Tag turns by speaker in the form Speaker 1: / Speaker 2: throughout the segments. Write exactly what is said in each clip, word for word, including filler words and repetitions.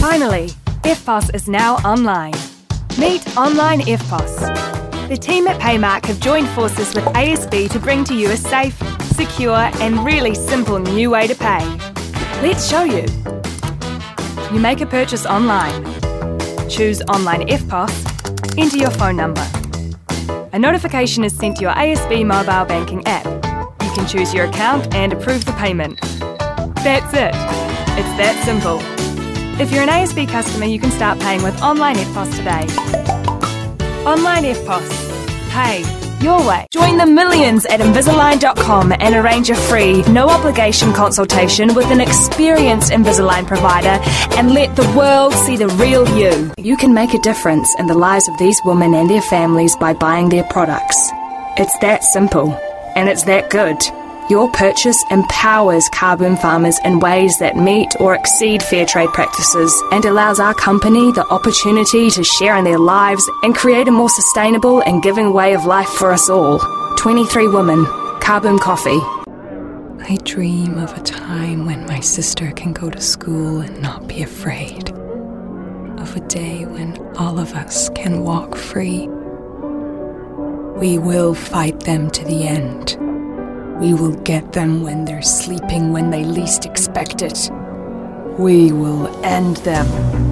Speaker 1: Finally, F P O S is now online. Meet Online F P O S. The team at Paymark have joined forces with A S B to bring to you a safe, secure and really simple new way to pay. Let's show you. You make a purchase online. Choose Online F P O S, enter your phone number. A notification is sent to your A S B mobile banking app. You can choose your account and approve the payment. That's it. It's that simple. If you're an A S B customer, you can start paying with Online F P O S today. Online F P O S. Pay your way. Join the millions at Invisalign dot com and arrange a free, no-obligation consultation with an experienced Invisalign provider and let the world see the real you. You can make a difference in the lives of these women and their families by buying their products. It's that simple, and it's that good. Your purchase empowers carbon farmers in ways that meet or exceed fair trade practices and allows our company the opportunity to share in their lives and create a more sustainable and giving way of life for us all. twenty-three Women, Carbon Coffee.
Speaker 2: I dream of a time when my sister can go to school and not be afraid. Of a day when all of us can walk free. We will fight them to the end. We will get them when they're sleeping, when they least expect it. We will end them.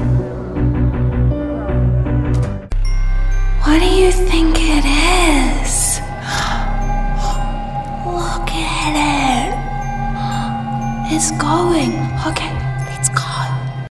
Speaker 3: What do you think it is? Look at it. It's going. Okay.